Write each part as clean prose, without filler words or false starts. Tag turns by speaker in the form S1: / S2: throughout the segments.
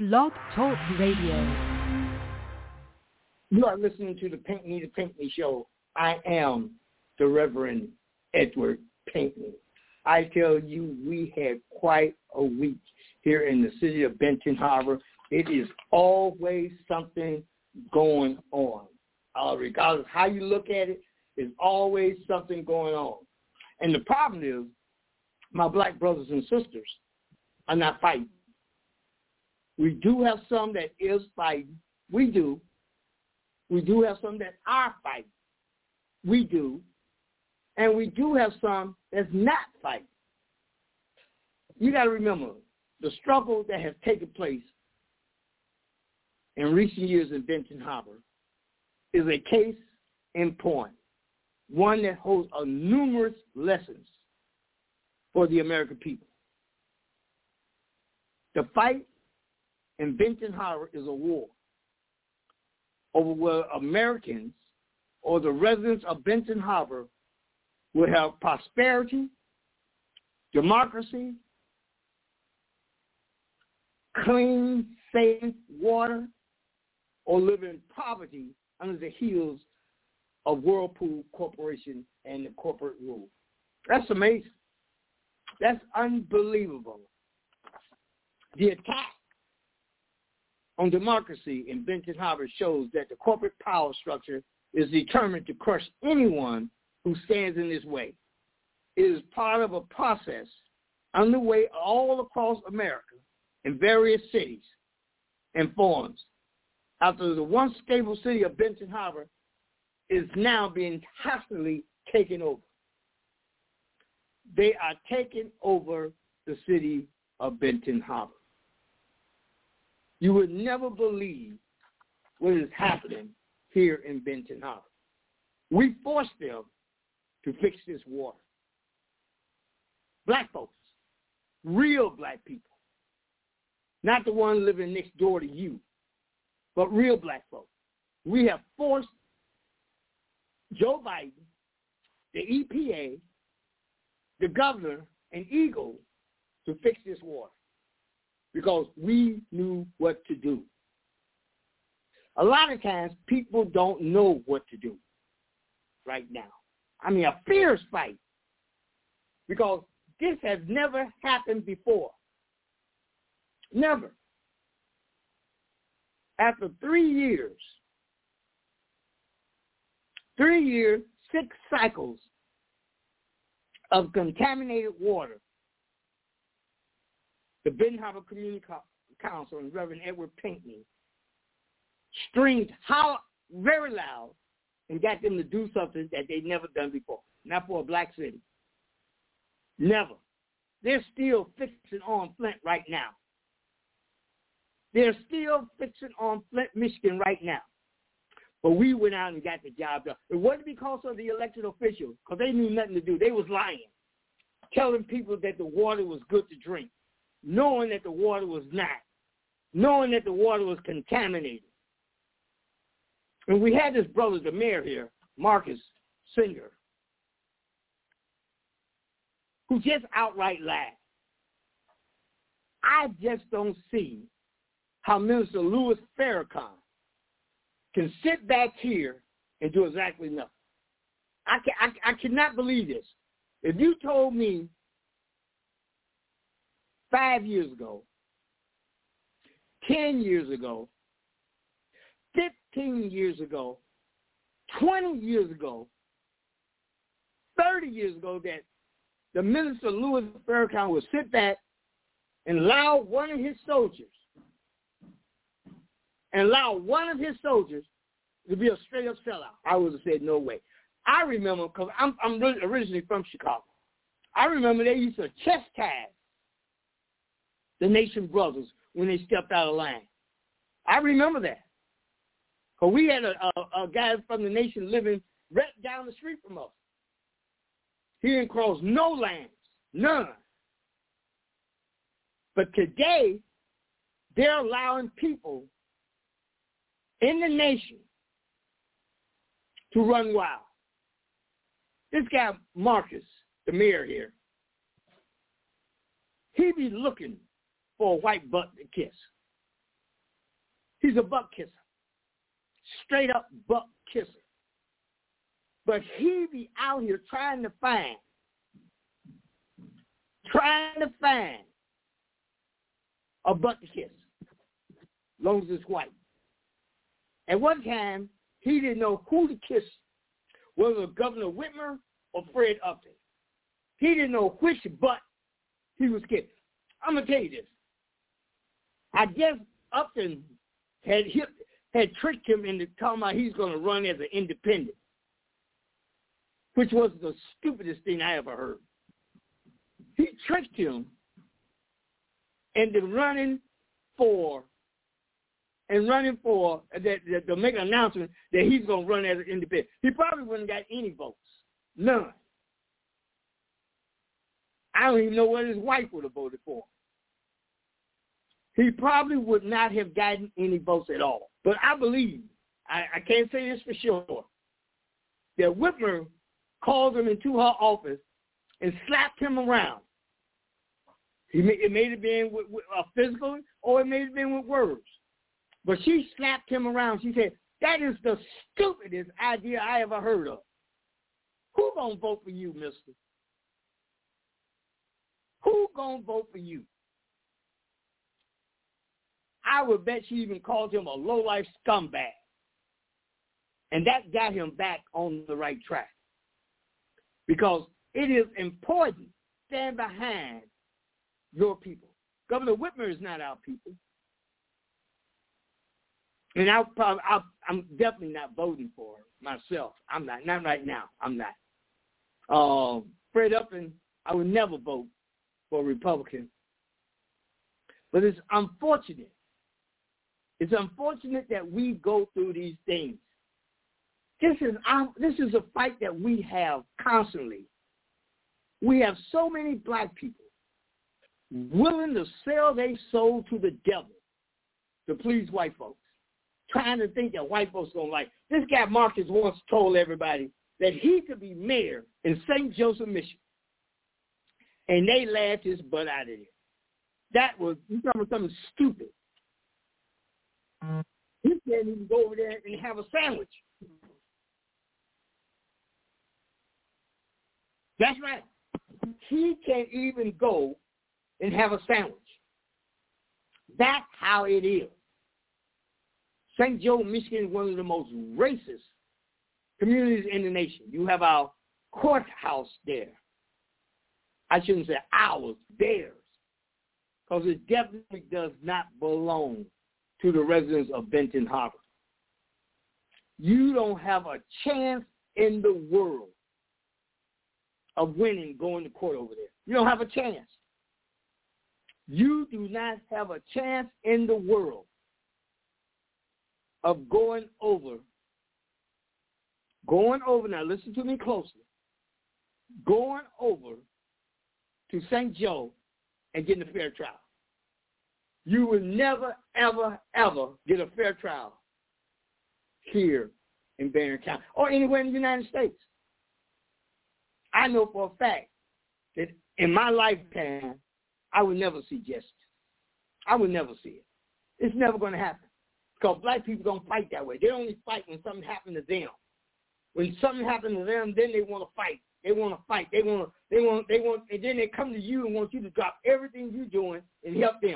S1: Blog Talk Radio.
S2: You are listening to the Pinckney Show. I am the Reverend Edward Pinckney. I tell you, we had quite a week here in the city of Benton Harbor. It is always something going on. Regardless of how you look at it, there's always something going on. And the problem is, my black brothers and sisters are not fighting. We do have some that is fighting. We do. We do have some that are fighting. We do. And we do have some that's not fighting. You got to remember, the struggle that has taken place in recent years in Benton Harbor is a case in point, one that holds numerous lessons for the American people. The fight in Benton Harbor is a war over whether Americans or the residents of Benton Harbor will have prosperity, democracy, clean, safe water, or live in poverty under the heels of Whirlpool Corporation and the corporate rule. That's amazing. That's unbelievable. The attack on democracy in Benton Harbor shows that the corporate power structure is determined to crush anyone who stands in this way. It is part of a process underway all across America in various cities and forms. After the once stable city of Benton Harbor is now being hostily taken over. They are taking over the city of Benton Harbor. You would never believe what is happening here in Benton Harbor. We forced them to fix this water. Black folks, real black people, not the one living next door to you, but real black folks. We have forced Joe Biden, the EPA, the governor, and Eagle to fix this water because we knew what to do. A lot of times people don't know what to do right now. I mean, a fierce fight because this has never happened before. Never. After 3 years, 6 cycles of contaminated water, the Benton Harbor Community Council and Reverend Edward Pinckney screamed very loud and got them to do something that they'd never done before, not for a black city. Never. They're still fixing on Flint right now. They're still fixing on Flint, Michigan right now. But we went out and got the job done. It wasn't because of the elected officials, because they knew nothing to do. They was lying, telling people that the water was good to drink, knowing that the water was not, knowing that the water was contaminated. And we had this brother, the mayor here, Marcus Singer, who just outright lied. I just don't see how Minister Louis Farrakhan can sit back here and do exactly nothing. I cannot believe this. If you told me 5 years ago, 10 years ago, 15 years ago, 20 years ago, 30 years ago that the Minister Louis Farrakhan would sit back and allow one of his soldiers to be a straight-up sellout, I would have said no way. I remember, because I'm originally from Chicago, I remember they used to chastise the Nation brothers when they stepped out of line. I remember that. Because we had a guy from the Nation living right down the street from us. He didn't cross no lines, none. But today, they're allowing people in the Nation to run wild. This guy, Marcus, the mayor here, he be looking for a white butt to kiss. He's a butt kisser. Straight up butt kisser. But he be out here trying to find a butt to kiss, as long as it's white. At one time, he didn't know who to kiss, whether Governor Whitmer or Fred Upton. He didn't know which butt he was kissing. I'm going to tell you this. I guess Upton had tricked him into talking about he's going to run as an independent, which was the stupidest thing I ever heard. He tricked him into running for that to make an announcement that he's going to run as an independent. He probably wouldn't got any votes. None. I don't even know what his wife would have voted for. He probably would not have gotten any votes at all. But I believe, I can't say this for sure, that Whitmer called him into her office and slapped him around. It may have been with physical, or it may have been with words. But she slapped him around. She said, that is the stupidest idea I ever heard of. Who gonna vote for you, mister? Who gonna vote for you? I would bet she even called him a low-life scumbag. And that got him back on the right track. Because it is important to stand behind your people. Governor Whitmer is not our people. And I'm definitely not voting for her myself. I'm not. Not right now. I'm not. Fred Upton, I would never vote for a Republican. But it's unfortunate. It's unfortunate that we go through these things. This is a fight that we have constantly. We have so many black people willing to sell their soul to the devil to please white folks, trying to think that white folks don't like. This guy Marcus once told everybody that he could be mayor in St. Joseph, Michigan, and they laughed his butt out of it. That was something stupid. He can't even go over there and have a sandwich. That's right. He can't even go and have a sandwich. That's how it is. St. Joe, Michigan is one of the most racist communities in the nation. You have our courthouse there. I shouldn't say ours, theirs. Because it definitely does not belong to the residents of Benton Harbor. You don't have a chance in the world of winning going to court over there. You don't have a chance. You do not have a chance in the world of going over, now listen to me closely, going over to St. Joe and getting a fair trial. You will never, ever, ever get a fair trial here in Barron County or anywhere in the United States. I know for a fact that in my lifetime, I will never see justice. I will never see it. It's never going to happen. Because black people don't fight that way. They only fight when something happens to them. When something happens to them, then they want to fight. They want to fight. They want, and then they come to you and want you to drop everything you're doing and help them.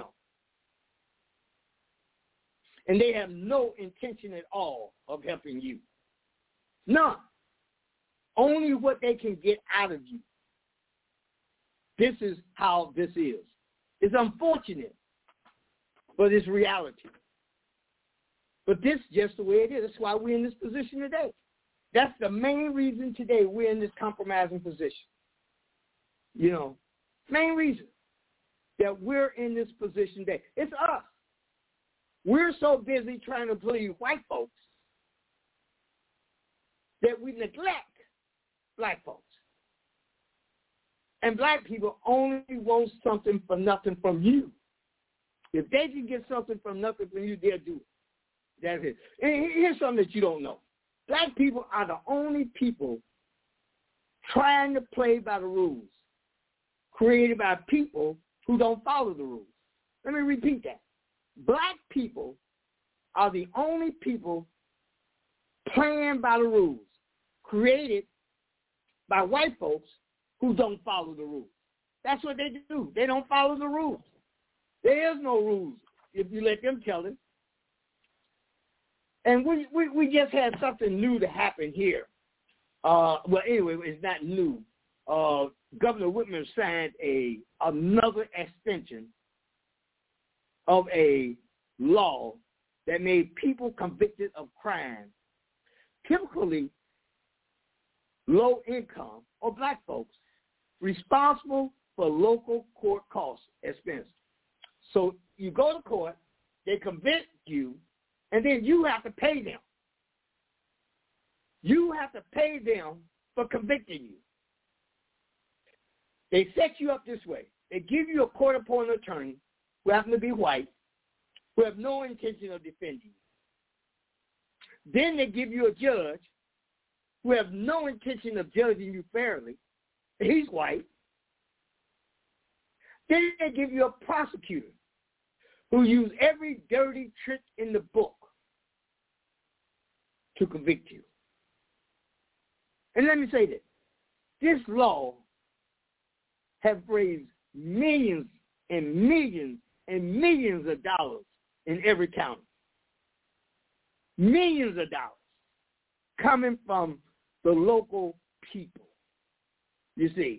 S2: And they have no intention at all of helping you. None. Only what they can get out of you. This is how this is. It's unfortunate, but it's reality. But this is just the way it is. That's why we're in this position today. That's the main reason today we're in this compromising position. You know, main reason that we're in this position today. It's us. We're so busy trying to please white folks that we neglect black folks. And black people only want something for nothing from you. If they can get something from nothing from you, they'll do it. That's it. And here's something that you don't know. Black people are the only people trying to play by the rules created by people who don't follow the rules. Let me repeat that. Black people are the only people playing by the rules created by white folks who don't follow the rules. That's what they do. They don't follow the rules. There is no rules if you let them tell it. And we just had something new to happen here. Well, anyway, it's not new. Governor Whitmer signed another extension of a law that made people convicted of crime, typically low income or black folks, responsible for local court costs expense. So you go to court, they convict you, and then you have to pay them. You have to pay them for convicting you. They set you up this way. They give you a court-appointed attorney who happen to be white, who have no intention of defending you. Then they give you a judge who have no intention of judging you fairly. He's white. Then they give you a prosecutor who use every dirty trick in the book to convict you. And let me say this. This law has raised millions and millions and millions of dollars in every county. Millions of dollars coming from the local people. You see,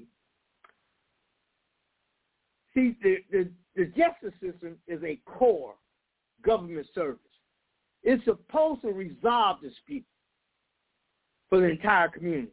S2: the justice system is a core government service. It's supposed to resolve disputes for the entire community.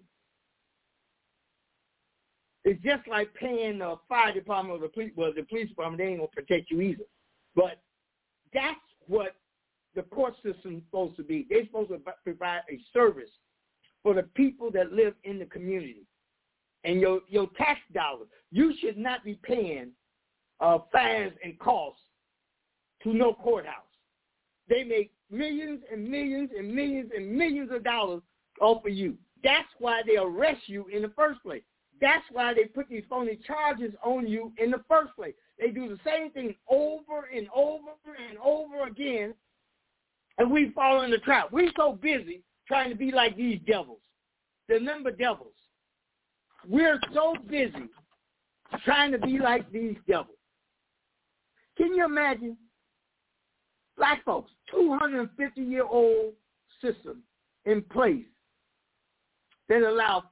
S2: It's just like paying the fire department or the police. Well, the police department, they ain't going to protect you either. But that's what the court system is supposed to be. They're supposed to provide a service for the people that live in the community. And your tax dollars, you should not be paying fines and costs to no courthouse. They make millions and millions and millions and millions of dollars off of you. That's why they arrest you in the first place. That's why they put these phony charges on you in the first place. They do the same thing over and over and over again, and we fall in the trap. We're so busy trying to be like these devils. They're number devils. We're so busy trying to be like these devils. Can you imagine? Black folks, 250-year-old system in place that allow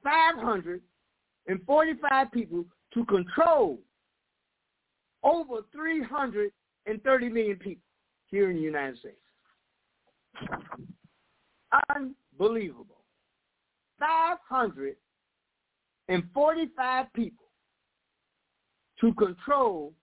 S2: 545 people to control over 330 million people here in the United States. Unbelievable. 545 people to control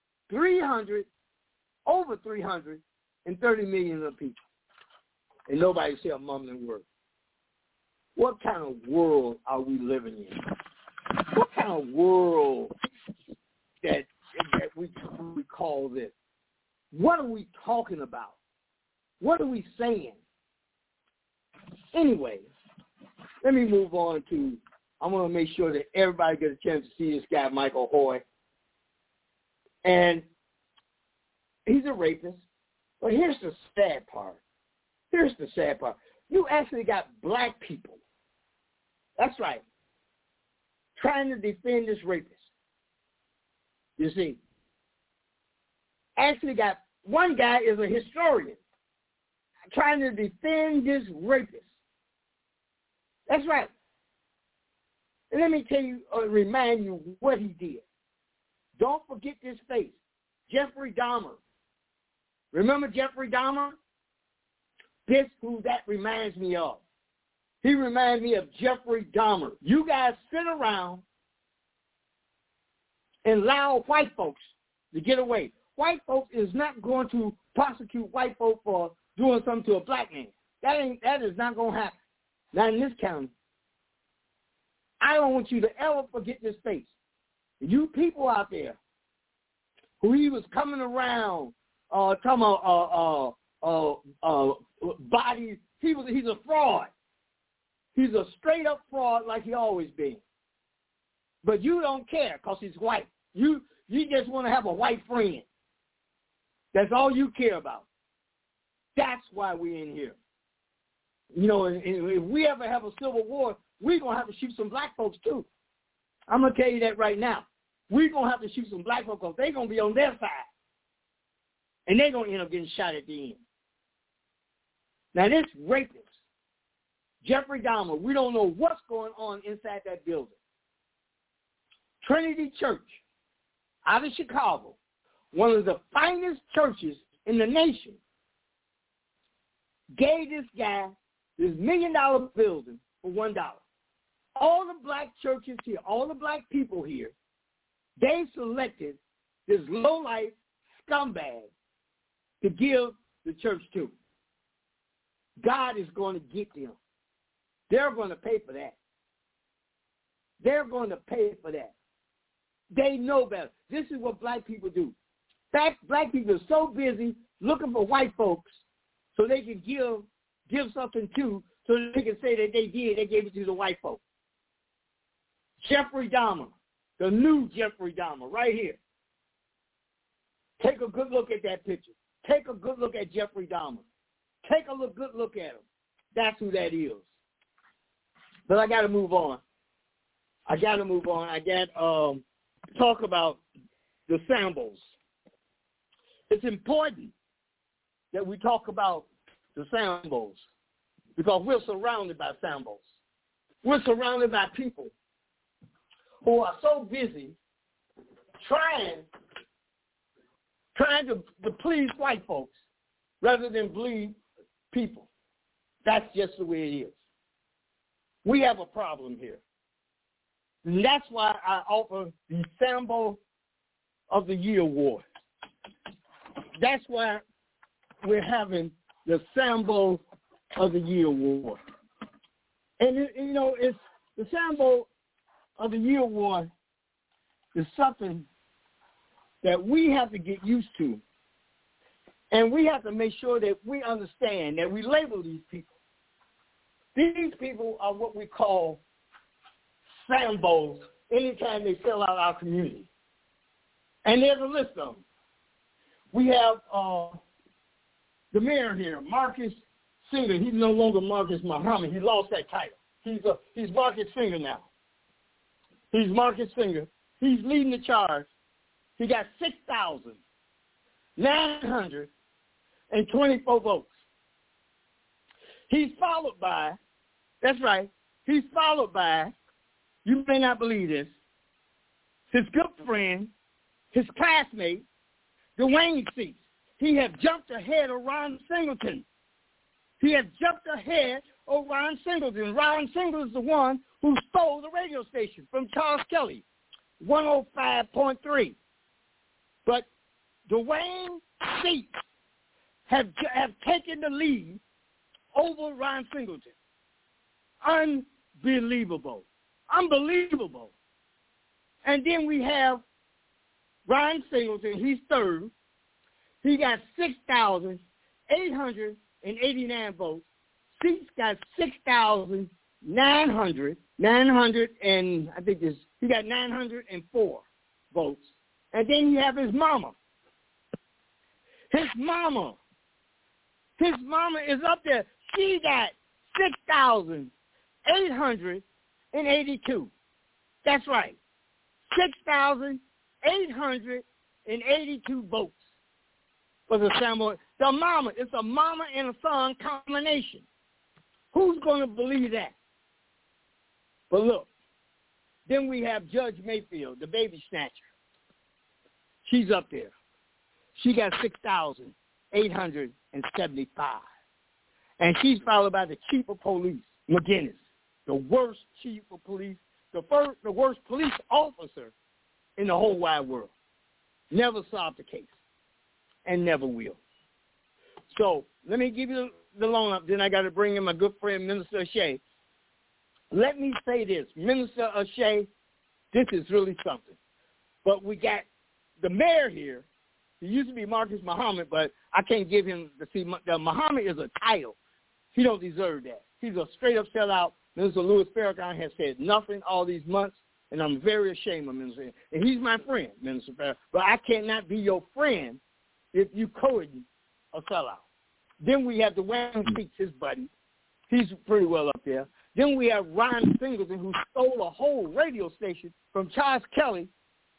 S2: over 330 million of people. And nobody say a mumbling word. What kind of world are we living in? What kind of world that we call this? What are we talking about? What are we saying? Anyway, let me move on to, I want to make sure that everybody gets a chance to see this guy, Michael Hoy. And he's a rapist. But here's the sad part. You actually got black people. That's right. Trying to defend this rapist. You see. Actually got, one guy is a historian trying to defend this rapist. That's right. And let me tell you, remind you what he did. Don't forget this face. Jeffrey Dahmer. Remember Jeffrey Dahmer? This who that reminds me of. He reminds me of Jeffrey Dahmer. You guys sit around and allow white folks to get away. White folks is not going to prosecute white folks for doing something to a black man. That is not going to happen. Not in this county. I don't want you to ever forget this face. You people out there who he was coming around talking about bodies. He's a fraud. He's a straight up fraud like he always been. But you don't care because he's white. You just want to have a white friend. That's all you care about. That's why we're in here. You know, and if we ever have a civil war, we're going to have to shoot some black folks too. I'm going to tell you that right now. We're going to have to shoot some black folks because they're going to be on their side. And they're going to end up getting shot at the end. Now, this rapist, Jeffrey Dahmer, we don't know what's going on inside that building. Trinity Church out of Chicago, one of the finest churches in the nation, gave this guy this $1 million building for $1. All the black churches here, all the black people here, they selected this low-life scumbag to give the church to. God is going to get them. They're going to pay for that. They're going to pay for that. They know better. This is what black people do. Black people are so busy looking for white folks so they can give something to, so that they can say that they gave it to the white folks. Jeffrey Dahmer, the new Jeffrey Dahmer, right here. Take a good look at that picture. Take a good look at Jeffrey Dahmer. Take a good look at him. That's who that is. But I got to move on. I got to talk about the symbols. It's important that we talk about the symbols because we're surrounded by symbols. We're surrounded by people who are so busy trying to please white folks rather than please people. That's just the way it is. We have a problem here. And that's why I offer the Symbol of the Year Award. That's why we're having the Symbol of the Year Award. And, it's the Symbol of the Year Award is something that we have to get used to. And we have to make sure that we understand, that we label these people. These people are what we call symbols anytime they sell out our community. And there's a list of them. We have the mayor here, Marcus Singer. He's no longer Marcus Muhammad. He lost that title. He's Marcus Singer now. He's Marcus Singer. He's leading the charge. He got 6,924 votes. He's followed by, that's right, you may not believe this, his good friend, his classmate, Dwayne Cease. He has jumped ahead of Ron Singleton. Ron Singleton is the one who stole the radio station from Charles Kelly, 105.3. But Dwayne Cease have taken the lead over Ron Singleton. Unbelievable. And then we have Ron Singleton. He's third. He got 6,889 votes. Cease got 6,900, and I think he got 904 votes. And then you have his mama. His mama is up there. She got 6,882. That's right. 6,882 votes for the Samuel. The mama, it's a mama and a son combination. Who's going to believe that? But look, then we have Judge Mayfield, the baby snatcher. She's up there. She got 6,875. And she's followed by the chief of police, McGinnis, the worst chief of police, the worst police officer in the whole wide world. Never solved the case and never will. So let me give you the long up. Then I got to bring in my good friend, Minister O'Shea. Let me say this. Minister O'Shea, this is really something. But we got the mayor here. He used to be Marcus Muhammad, but I can't give him the Muhammad is a title. He don't deserve that. He's a straight-up sellout. Minister Louis Farrakhan has said nothing all these months, and I'm very ashamed of Minister. And he's my friend, Minister Farrakhan. But I cannot be your friend if you code a sellout. Then we have Dwayne Speaks, his buddy. He's pretty well up there. Then we have Ron Singleton, who stole a whole radio station from Charles Kelly,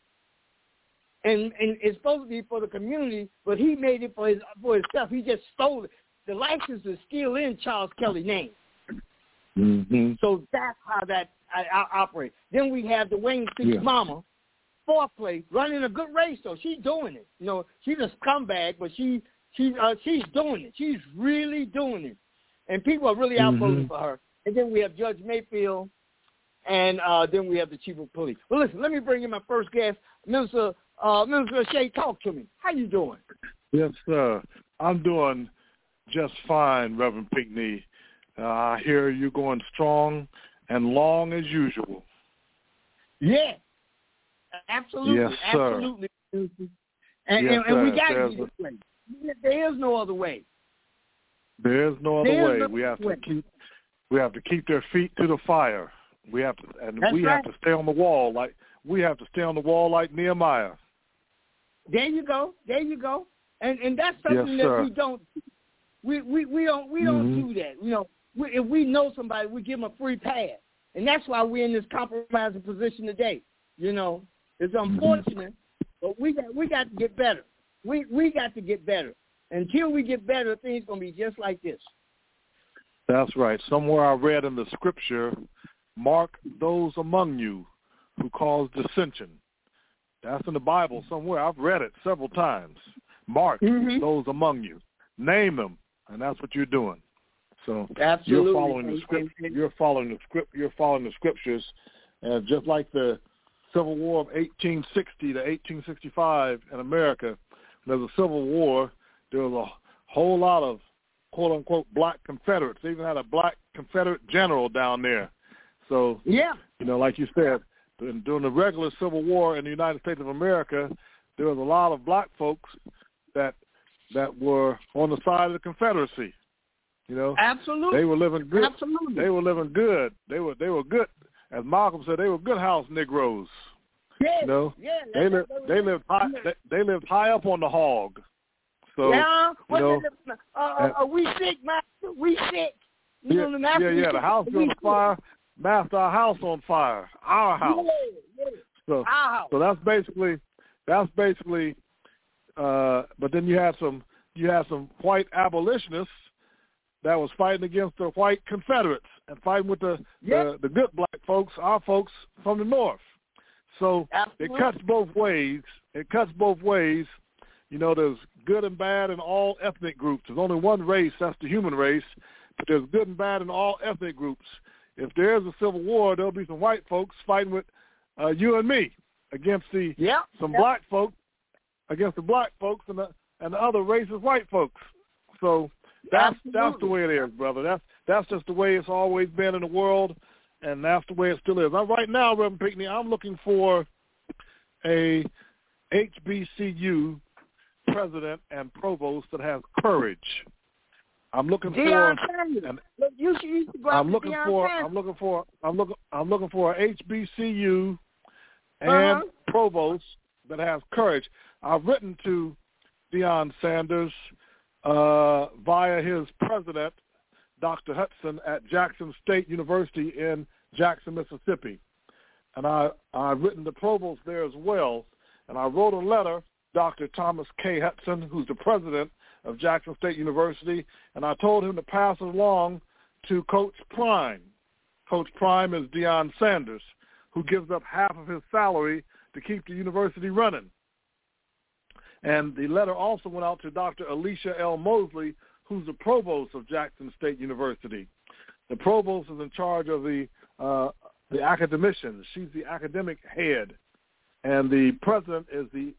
S2: and it's supposed to be for the community, but he made it for himself. He just stole it. The license is still in Charles Kelly's name.
S3: Mm-hmm.
S2: So that's how that operates. Then we have Dwayne Speaks' mama, fourth place, running a good race, though. She's doing it. You know, she's a scumbag, but she's doing it. She's really doing it. And people are really out voting for her. And then we have Judge Mayfield, and then we have the chief of police. Well, listen, let me bring in my first guest, Minister Shea. Talk to me. How you doing?
S3: Yes, sir. I'm doing just fine, Reverend Pinckney. I hear you going strong and long as usual.
S2: Yeah, absolutely.
S3: Yes, sir.
S2: Absolutely.
S3: Yes,
S2: and we got
S3: sir.
S2: to this way. There is no other way.
S3: There is no other way. We have to keep their feet to the fire. We have to stay on the wall like Nehemiah.
S2: There you go. And that's something that we don't. We don't do that. You know, if we know somebody, we give them a free pass, and that's why we're in this compromising position today. You know, it's unfortunate, but we got to get better. We got to get better. Until we get better, things gonna be just like this.
S3: That's right. Somewhere I read in the scripture, mark those among you who cause dissension. That's in the Bible somewhere. I've read it several times. Mark those among you. Name them, and that's what you're doing. So
S2: absolutely.
S3: You're following the script. You're following the scriptures, and just like the Civil War of 1860 to 1865 in America, there's a Civil War. There was a whole lot of quote-unquote black Confederates. They even had a black Confederate general down there. So, you know, like you said, during the regular Civil War in the United States of America, there was a lot of black folks that were on the side of the Confederacy. You know,
S2: absolutely,
S3: they were living good.
S2: Absolutely,
S3: they were living good. They were good. As Malcolm said, they were good house Negroes.
S2: Yeah,
S3: you know, they lived high up on the hog. So, you know,
S2: we sick, master. We sick. You know, the master.
S3: Yeah. The house on fire. Master, our house on fire. Our house. So,
S2: our house.
S3: So that's basically. But then you had some white abolitionists that was fighting against the white Confederates and fighting with the good black folks, our folks from the North. So It cuts both ways. You know, there's good and bad in all ethnic groups. There's only one race, that's the human race, but there's good and bad in all ethnic groups. If there is a civil war, there'll be some white folks fighting with you and me against some black folks, against the black folks and the other racist white folks. So that's the way it is, brother. That's just the way it's always been in the world, and that's the way it still is. Right now, Reverend Pinckney, I'm looking for a HBCU president and provost that has courage. I'm looking for a HBCU and provost that has courage. I've written to Deion Sanders via his president, Dr. Hudson, at Jackson State University in Jackson, Mississippi. And I've written the provost there as well. And I wrote a letter, Dr. Thomas K. Hudson, who's the president of Jackson State University, and I told him to pass it along to Coach Prime. Coach Prime is Deion Sanders, who gives up half of his salary to keep the university running. And the letter also went out to Dr. Alicia L. Mosley, who's the provost of Jackson State University. The provost is in charge of the academicians. She's the academic head, and the president is the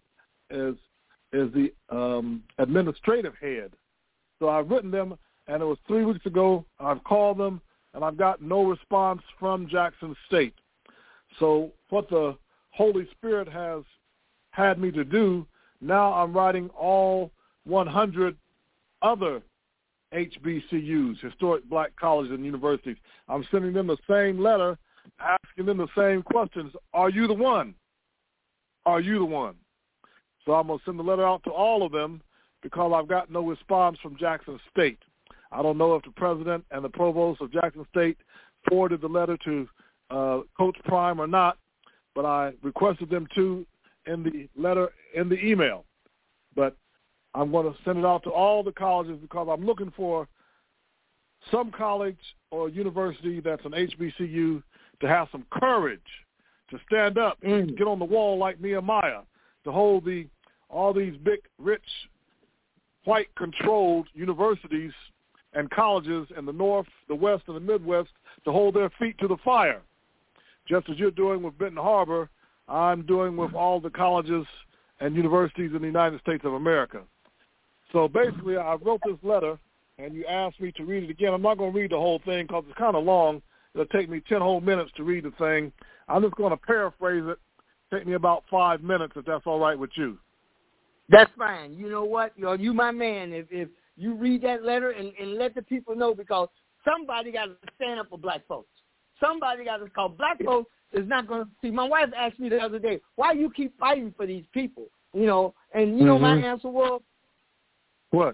S3: administrative head. So I've written them, and it was 3 weeks ago. I've called them, and I've got no response from Jackson State. So what the Holy Spirit has had me to do, now I'm writing all 100 other HBCUs, historic black colleges and universities. I'm sending them the same letter, asking them the same questions. Are you the one? Are you the one? So I'm going to send the letter out to all of them because I've got no response from Jackson State. I don't know if the president and the provost of Jackson State forwarded the letter to Coach Prime or not, but I requested them to in the letter, in the email. But I'm going to send it out to all the colleges because I'm looking for some college or university that's an HBCU to have some courage to stand up and get on the wall like Nehemiah, to hold all these big, rich, white-controlled universities and colleges in the North, the West, and the Midwest to hold their feet to the fire. Just as you're doing with Benton Harbor, I'm doing with all the colleges and universities in the United States of America. So basically, I wrote this letter, and you asked me to read it again. I'm not going to read the whole thing because it's kind of long. It'll take me 10 whole minutes to read the thing. I'm just going to paraphrase it. Take me about 5 minutes, if that's all right with you.
S2: That's fine. You know what? You my man. If you read that letter and let the people know, because somebody got to stand up for black folks. Somebody got to call. Black folks is not going to see. My wife asked me the other day, why you keep fighting for these people? You know, and you know my answer was?
S3: What?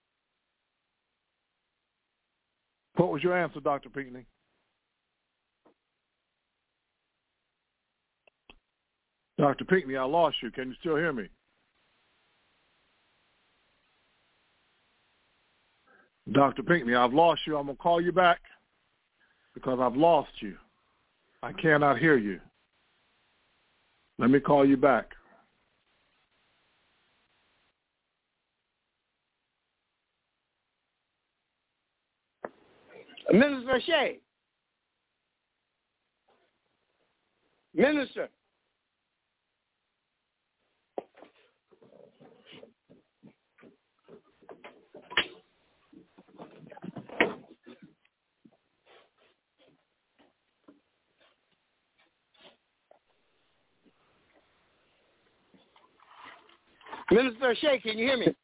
S3: What was your answer, Dr. Pinckney? Dr. Pinckney, I lost you. Can you still hear me? Dr. Pinckney, I've lost you. I'm going to call you back because I've lost you. I cannot hear you. Let me call you back.
S2: Minister Shea. Minister. Minister Shea, can you hear me?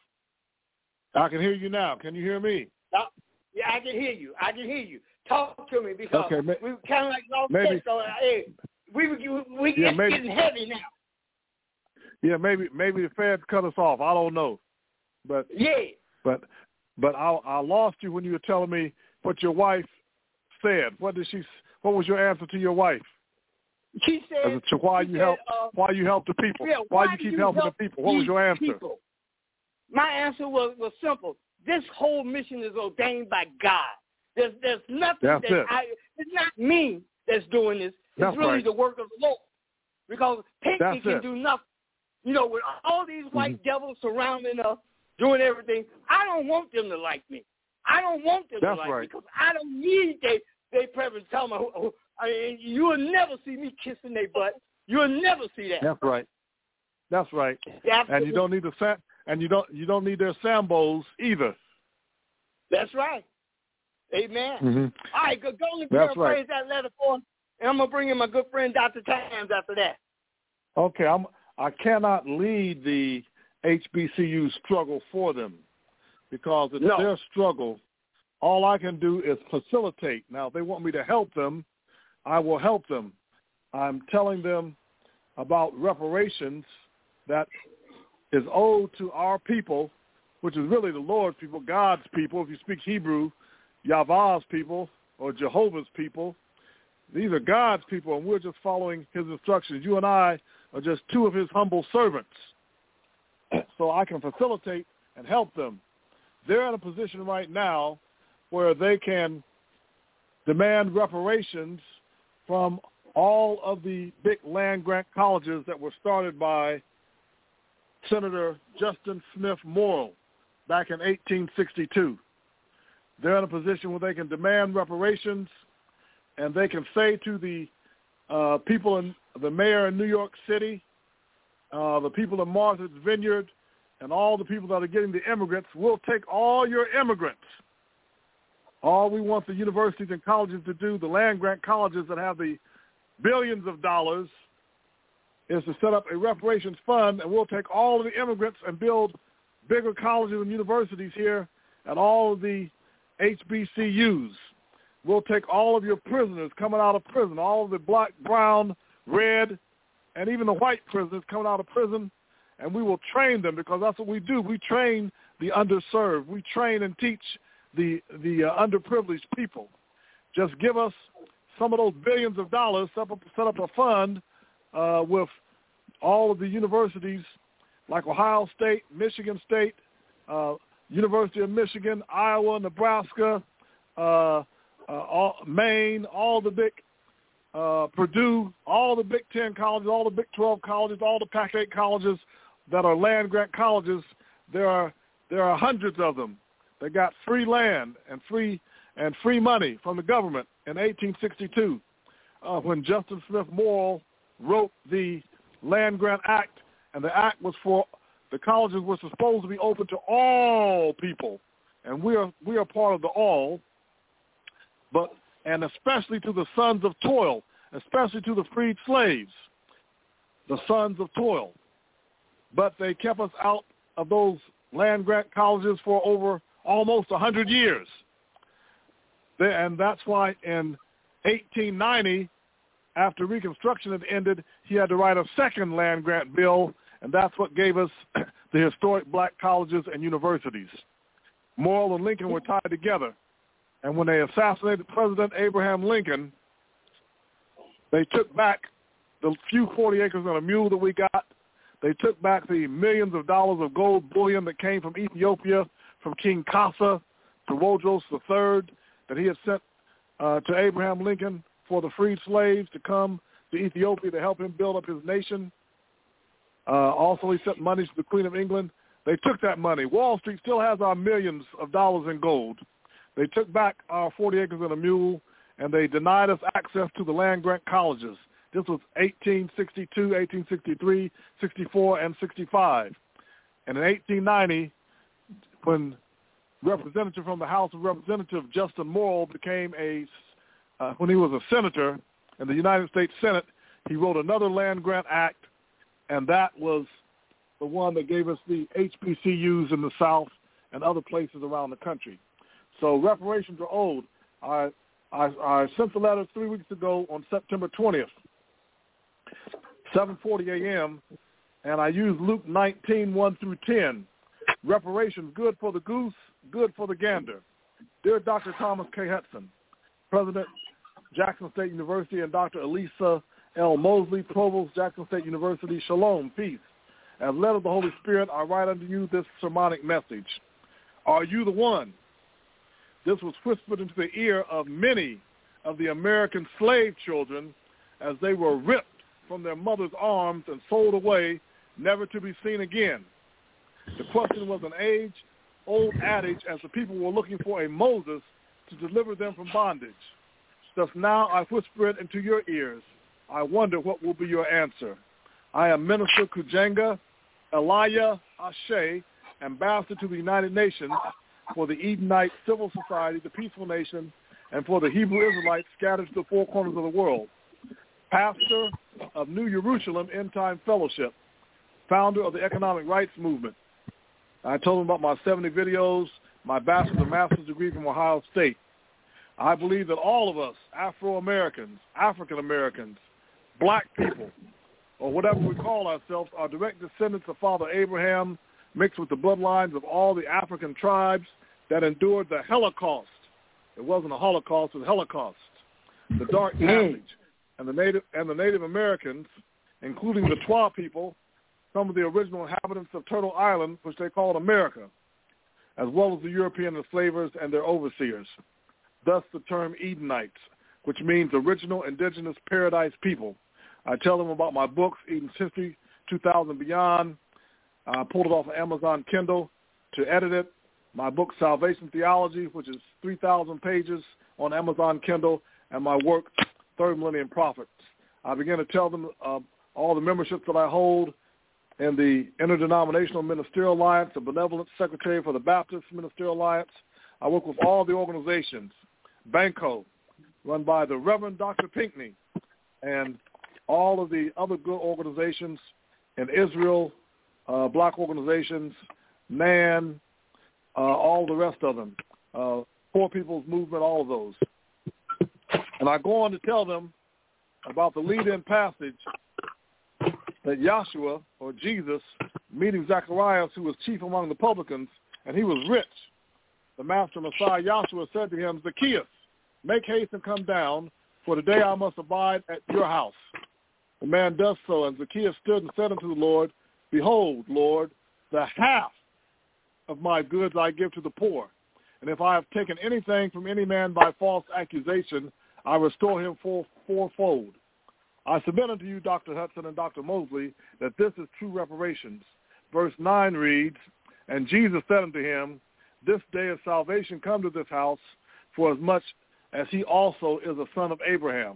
S3: I can hear you now. Can you hear me?
S2: Yeah, I can hear you. I can hear you. Talk to me because we kind of like lost touch. So, hey, it's getting heavy now.
S3: Yeah, maybe the feds cut us off. I don't know, but I lost you when you were telling me what your wife said. What was your answer to your wife?
S2: She said,
S3: why you help the people?
S2: Yeah,
S3: why you keep helping the people? What was your answer?
S2: People? My answer was simple. This whole mission is ordained by God. There's nothing it's not me that's doing this. It's really the work of the Lord. Because Pinckney can do nothing. You know, with all these white devils surrounding us, doing everything, I don't want them to like me. I don't want them to like me because I don't need they preference. Tell me, you will never see me kissing their butt. You'll never see that.
S3: That's right. That's right.
S2: Absolutely.
S3: And you don't need you don't need their Sambos either.
S2: That's right. Amen.
S3: Mm-hmm.
S2: All right, go and paraphrase that letter for him, and I'm gonna bring in my good friend Dr. Tams after that.
S3: Okay, I cannot lead the HBCU struggle for them because it's their struggle. All I can do is facilitate. Now, if they want me to help them, I will help them. I'm telling them about reparations that is owed to our people, which is really the Lord's people, God's people. If you speak Hebrew, Yahweh's people or Jehovah's people. These are God's people, and we're just following his instructions. You and I are just two of his humble servants. So I can facilitate and help them. They're in a position right now where they can demand reparations from all of the big land-grant colleges that were started by Senator Justin Smith Morrill back in 1862. They're in a position where they can demand reparations, and they can say to the people in the mayor in New York City, the people in Martha's Vineyard, and all the people that are getting the immigrants, we'll take all your immigrants. All we want the universities and colleges to do, the land-grant colleges that have the billions of dollars, is to set up a reparations fund, and we'll take all of the immigrants and build bigger colleges and universities here and all of the HBCUs. We'll take all of your prisoners coming out of prison, all of the black, brown, red, and even the white prisoners coming out of prison, and we will train them because that's what we do. We train the underserved. We train and teach the underprivileged people. Just give us some of those billions of dollars, set up a fund with all of the universities like Ohio State, Michigan State, University of Michigan, Iowa, Nebraska, Maine, all the big, Purdue, all the Big 10 colleges, all the Big 12 colleges, all the Pac-8 colleges that are land-grant colleges. There are hundreds of them. They got free land and free money from the government in 1862 when Justin Smith Morrill wrote the Land Grant Act, and the act was for the colleges were supposed to be open to all people, and we are part of the all, and especially to the sons of toil, especially to the freed slaves, the sons of toil. But they kept us out of those land grant colleges for over almost 100 years. And that's why in 1890, after Reconstruction had ended, he had to write a second land grant bill, and that's what gave us the historic black colleges and universities. Morrill and Lincoln were tied together. And when they assassinated President Abraham Lincoln, they took back the few 40 acres and a mule that we got. They took back the millions of dollars of gold bullion that came from Ethiopia, from King Kasa to Wodros III, that he had sent to Abraham Lincoln for the freed slaves to come to Ethiopia to help him build up his nation. Also, he sent money to the Queen of England. They took that money. Wall Street still has our millions of dollars in gold. They took back our 40 acres and a mule, and they denied us access to the land-grant colleges. This was 1862, 1863, 64, and 65. And in 1890, when representative from the House of Representatives, Justin Morrill, became when he was a senator in the United States Senate, he wrote another land-grant act, and that was the one that gave us the HBCUs in the South and other places around the country. So reparations are owed. I sent the letter 3 weeks ago on September 20th, 7:40 a.m., and I used Luke 19, 1 through 10. Reparations, good for the goose, good for the gander. Dear Dr. Thomas K. Hudson, President, Jackson State University, and Dr. Elisa L. Mosley, Provost, Jackson State University, Shalom, peace. As led of the Holy Spirit, I write unto you this sermonic message. Are you the one? This was whispered into the ear of many of the American slave children as they were ripped from their mother's arms and sold away, never to be seen again. The question was an age-old adage as the people were looking for a Moses to deliver them from bondage. Thus now I whisper it into your ears. I wonder what will be your answer. I am Minister Kujenga Elia Ashe, Ambassador to the United Nations for the Edenite Civil Society, the Peaceful Nation, and for the Hebrew Israelites scattered to the four corners of the world. Pastor of New Jerusalem End Time Fellowship, founder of the Economic Rights Movement. I told them about my 70 videos, my bachelor's and master's degree from Ohio State. I believe that all of us, Afro-Americans, African-Americans, black people, or whatever we call ourselves, are direct descendants of Father Abraham, mixed with the bloodlines of all the African tribes that endured the Holocaust. It wasn't a Holocaust, it was Holocaust, the Dark Passage. And the Native Americans, including the Twa people, some of the original inhabitants of Turtle Island, which they called America, as well as the European enslavers and their overseers. Thus the term Edenites, which means original indigenous paradise people. I tell them about my books, Eden's History, 2000 Beyond. I pulled it off of Amazon Kindle to edit it. My book, Salvation Theology, which is 3,000 pages on Amazon Kindle, and my work, Third Millennium Prophets. I began to tell them all the memberships that I hold in the Interdenominational Ministerial Alliance, the Benevolent Secretary for the Baptist Ministerial Alliance. I work with all the organizations, Banco, run by the Reverend Dr. Pinckney, and all of the other good organizations in Israel, black organizations, NAN, all the rest of them, Poor People's Movement, all of those. And I go on to tell them about the lead-in passage that Yahshua, or Jesus, meeting Zacharias, who was chief among the publicans, and he was rich. The master Messiah Yahshua said to him, Zacchaeus, make haste and come down, for today I must abide at your house. The man does so, and Zacchaeus stood and said unto the Lord, Behold, Lord, the half of my goods I give to the poor. And if I have taken anything from any man by false accusation, I restore him fourfold. I submit unto you, Dr. Hudson and Dr. Mosley, that this is true reparations. Verse 9 reads, And Jesus said unto him, This day is salvation come to this house, for as much as he also is a son of Abraham.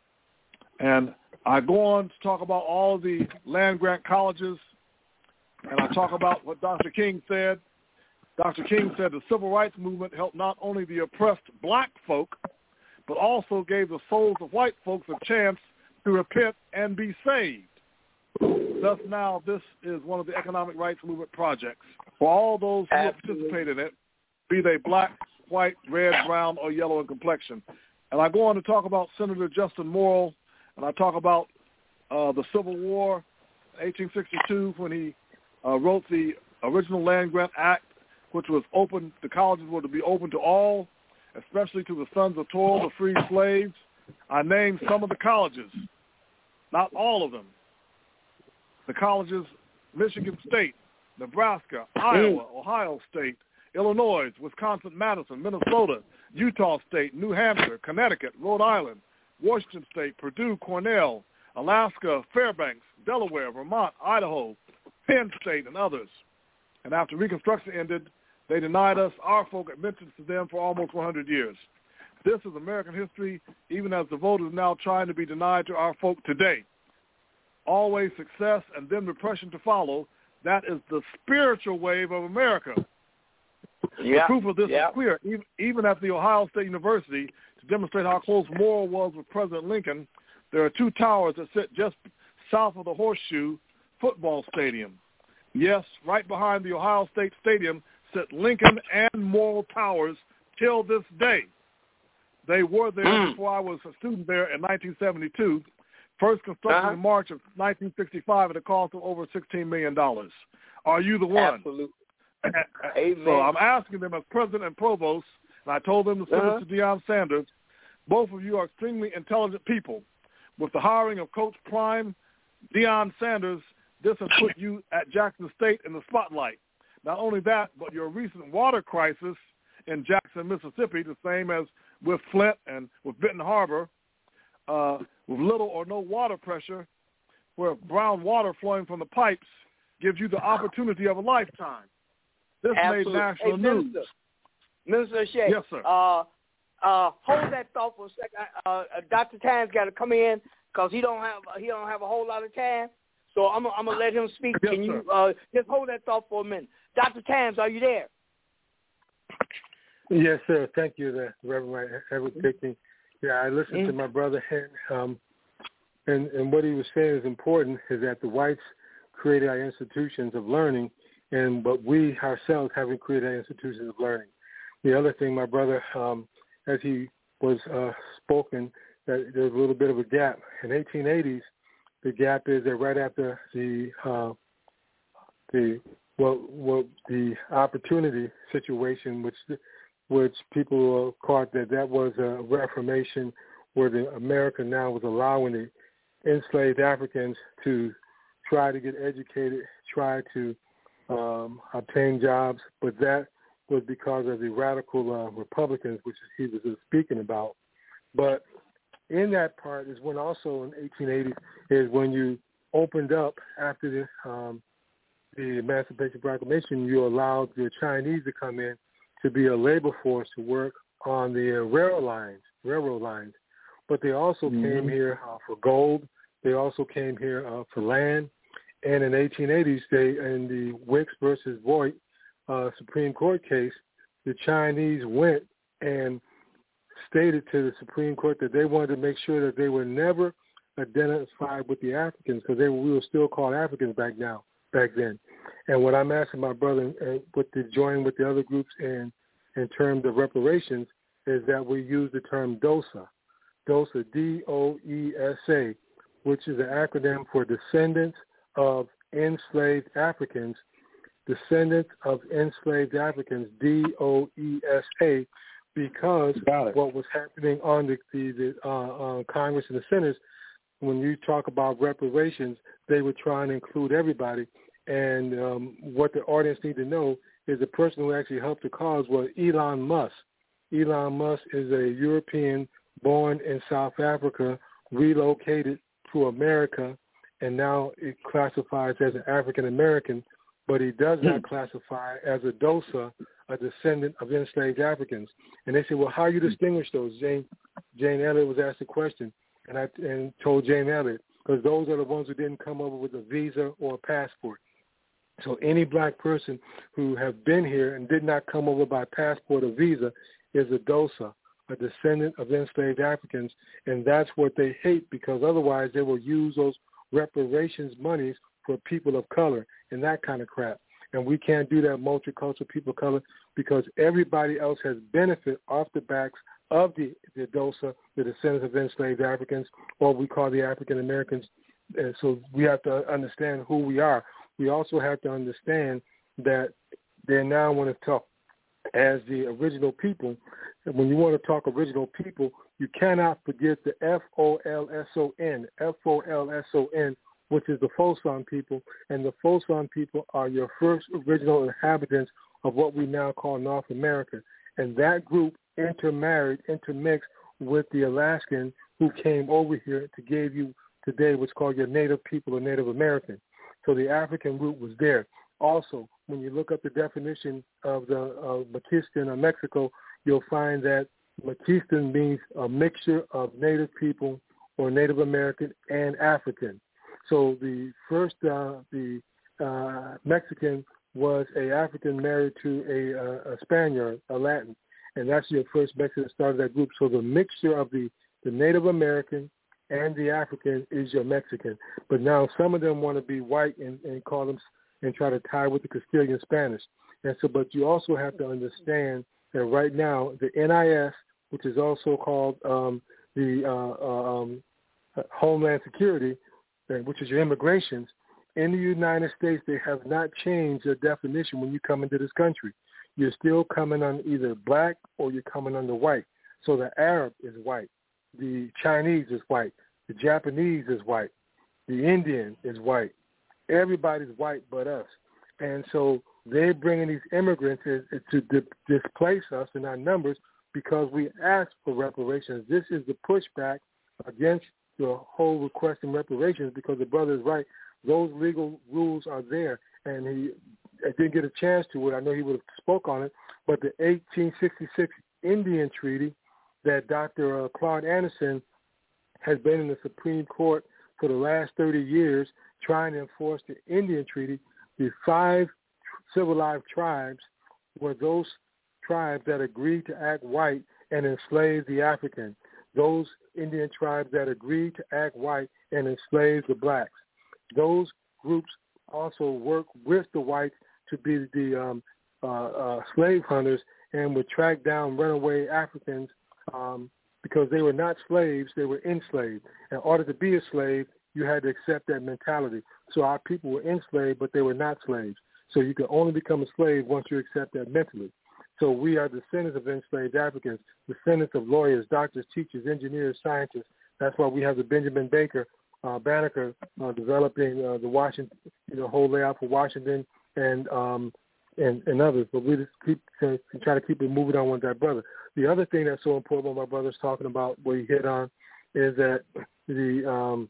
S3: And I go on to talk about all the land-grant colleges, and I talk about what Dr. King said. Dr. King said the civil rights movement helped not only the oppressed black folk, but also gave the souls of white folks a chance to repent and be saved. Thus now this is one of the economic rights movement projects for all those who have participated in it, be they black, white, red, brown, or yellow in complexion. And I go on to talk about Senator Justin Morrill, and I talk about the Civil War, 1862, when he wrote the original Land Grant Act, which was open, the colleges were to be open to all, especially to the sons of toil, the free slaves. I named some of the colleges, not all of them. The colleges, Michigan State, Nebraska, Iowa, Ohio State, Illinois, Wisconsin, Madison, Minnesota, Utah State, New Hampshire, Connecticut, Rhode Island, Washington State, Purdue, Cornell, Alaska, Fairbanks, Delaware, Vermont, Idaho, Penn State, and others. And after Reconstruction ended, they denied us our folk admittance to them for almost 100 years. This is American history, even as the vote is now trying to be denied to our folk today. Always success and then repression to follow. That is the spiritual wave of America. The proof of this is clear. Even at the Ohio State University, to demonstrate how close Morrill was with President Lincoln, there are two towers that sit just south of the Horseshoe Football Stadium. Yes, right behind the Ohio State Stadium sit Lincoln and Morrill Towers till this day. They were there before I was a student there in 1972, first constructed in March of 1965 at a cost of over $16 million. Are you the one?
S2: Absolutely.
S3: Amen. So I'm asking them as president and provost, and I told them to send it to Deion Sanders. Both of you are extremely intelligent people. With the hiring of Coach Prime, Deion Sanders, this has put you at Jackson State in the spotlight. Not only that, but your recent water crisis in Jackson, Mississippi, the same as with Flint and with Benton Harbor, with little or no water pressure, where brown water flowing from the pipes gives you the opportunity of a lifetime. This made national news.
S2: Minister Shea.
S3: Yes, sir.
S2: Hold that thought for a second. Dr. Tan's got to come in because he don't have a whole lot of time. So I'm gonna let him speak.
S3: Yes,
S2: Can you just hold that thought for a minute? Dr. Tams, are you there?
S4: Yes, sir. Thank you, Reverend Edward Pickney. Yeah, I listened to my brother, and what he was saying is important, is that the whites created our institutions of learning, but we ourselves haven't created our institutions of learning. The other thing, my brother, as he was spoken, that there's a little bit of a gap. In 1880s, the gap is that right after the opportunity situation, which people caught that was a reformation, where America now was allowing the enslaved Africans to try to get educated, try to obtain jobs, but that was because of the radical Republicans, which he was speaking about. But in that part is when also in 1880 is when you opened up after the Emancipation Proclamation, you allowed the Chinese to come in to be a labor force to work on the railroad lines. But they also came here for gold. They also came here for land. And in 1880s, in the Wicks versus Voigt Supreme Court case, the Chinese went and stated to the Supreme Court that they wanted to make sure that they were never identified with the Africans, because we were still called Africans back then. And what I'm asking my brother to join with the other groups in terms of reparations is that we use the term DOESA, DOESA, which is an acronym for Descendants of Enslaved Africans, Descendants of Enslaved Africans, DOESA, because what was happening on the Congress and the Senate, when you talk about reparations, they were trying to include everybody. And what the audience need to know is the person who actually helped the cause was Elon Musk. Elon Musk is a European born in South Africa, relocated to America, and now it classifies as an African American, but he does not classify as a DOSA, a descendant of enslaved Africans. And they said, well, how do you distinguish those? Jane Elliott was asked a question, and told Jane Elliott, because those are the ones who didn't come over with a visa or a passport. So any black person who have been here and did not come over by passport or visa is a DOSA, a descendant of enslaved Africans, and that's what they hate, because otherwise they will use those reparations monies for people of color and that kind of crap. And we can't do that multicultural people of color, because everybody else has benefit off the backs of the DOSA, the descendants of enslaved Africans, or we call the African Americans. And so we have to understand who we are. We also have to understand that they now want to talk as the original people. And when you want to talk original people, you cannot forget the FOLSON, which is the Fosun people. And the Fosun people are your first original inhabitants of what we now call North America. And that group intermixed with the Alaskan who came over here to give you today what's called your Native people or Native American. So the African root was there. Also, when you look up the definition of the Mestizo of Mexico, you'll find that Mestizo means a mixture of Native people or Native American and African. So the first Mexican was a African married to a Spaniard, a Latin, and that's your first Mexican that started that group. So the mixture of the Native American and the African is your Mexican. But now some of them want to be white and call them and try to tie with the Castilian Spanish. And so, but you also have to understand that right now the NIS, which is also called Homeland Security, which is your immigrations, in the United States, they have not changed their definition when you come into this country. You're still coming on either black or you're coming under white. So the Arab is white. The Chinese is white. The Japanese is white. The Indian is white. Everybody's white but us. And so they're bringing these immigrants to displace us in our numbers because we asked for reparations. This is the pushback against the whole requesting reparations, because the brother is right. Those legal rules are there. And I didn't get a chance to it. I know he would have spoke on it. But the 1866 Indian Treaty that Dr. Claude Anderson has been in the Supreme Court for the last 30 years trying to enforce the Indian Treaty. The 5 civilized tribes were those tribes that agreed to act white and enslave the African. Those Indian tribes that agreed to act white and enslave the blacks. Those groups also work with the whites to be the slave hunters and would track down runaway Africans because they were not slaves, they were enslaved. In order to be a slave, you had to accept that mentality. So our people were enslaved, but they were not slaves. So you could only become a slave once you accept that mentally. So we are descendants of enslaved Africans, descendants of lawyers, doctors, teachers, engineers, scientists. That's why we have the Benjamin Banneker developing the Washington, whole layout for Washington and others. But we just try to keep it moving on with that brother. The other thing that's so important what my brother's talking about, what he hit on, is that when